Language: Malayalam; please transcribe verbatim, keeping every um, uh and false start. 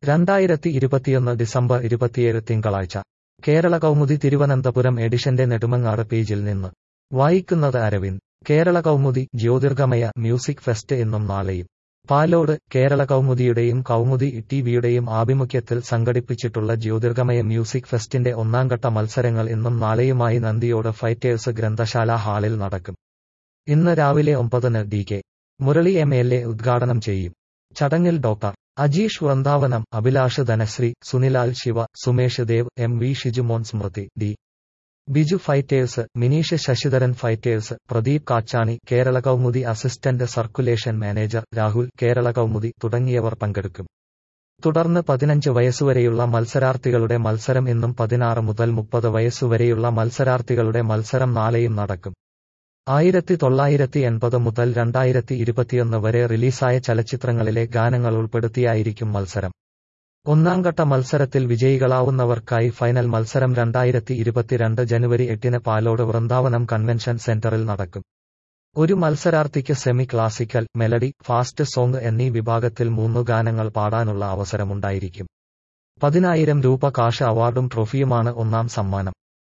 രണ്ടായിരത്തി ഇരുപത്തിയൊന്ന് ഡിസംബർ ഇരുപത്തിയേഴ് തിങ്കളാഴ്ച കേരള കൗമുദി തിരുവനന്തപുരം എഡിഷന്റെ നെടുമങ്ങാട് പേജിൽ നിന്ന് വായിക്കുന്നത് അരവിന്ദ്. കേരള കൗമുദി ജ്യോതിർഗമയ മ്യൂസിക് ഫെസ്റ്റ് ഇന്നും നാളെയും. പാലോട്. കേരള കൗമുദിയുടെയും കൗമുദി ടിവിയുടെയും ആഭിമുഖ്യത്തിൽ സംഘടിപ്പിച്ചിട്ടുള്ള ജ്യോതിർഗമയ മ്യൂസിക് ഫെസ്റ്റിന്റെ ഒന്നാംഘട്ട മത്സരങ്ങൾ ഇന്നും നാളെയുമായി നന്ദിയോട് ഫൈറ്റേഴ്സ് ഗ്രന്ഥശാല ഹാളിൽ നടക്കും. ഇന്ന് രാവിലെ ഒമ്പതിന് D K Murali M L A ഉദ്ഘാടനം ചെയ്യും. ചടങ്ങിൽ doctor Ajeesh Vrindavanam, Abhilash Dhanasree, Sunilal Shiva, Sumesh Dev, M V Shijumon, Smrithi D Biju fighters, Mineesh Sasidharan fighters, Pradeep Kachani Kerala Kaumudi assistant circulation manager, Rahul Kerala Kaumudi തുടങ്ങിയവർ പങ്കെടുക്കും. തുടർന്ന് പതിനഞ്ച് വയസ്സുവരെയുള്ള മത്സരാർത്ഥികളുടെ മത്സരം ഇന്നും പതിനാറ് മുതൽ മുപ്പത് വയസ്സുവരെയുള്ള മത്സരാർത്ഥികളുടെ മത്സരം നാളെയും നടക്കും. ആയിരത്തി തൊള്ളായിരത്തി എൺപത് മുതൽ രണ്ടായിരത്തി ഇരുപത്തിയൊന്ന് വരെ റിലീസായ ചലച്ചിത്രങ്ങളിലെ ഗാനങ്ങൾ ഉൾപ്പെടുത്തിയായിരിക്കും മത്സരം. ഒന്നാംഘട്ട മത്സരത്തിൽ വിജയികളാവുന്നവർക്കായി ഫൈനൽ മത്സരം രണ്ടായിരത്തി ഇരുപത്തിരണ്ട് ജനുവരി എട്ടിന് പാലോട് വൃന്ദാവനം കൺവെൻഷൻ സെന്ററിൽ നടക്കും. ഒരു മത്സരാർത്ഥിക്ക് semi classical, melody, fast song എന്നീ വിഭാഗത്തിൽ മൂന്നു ഗാനങ്ങൾ പാടാനുള്ള അവസരമുണ്ടായിരിക്കും. പതിനായിരം രൂപ കാഷ് അവാർഡും ട്രോഫിയുമാണ് ഒന്നാം സമ്മാനം.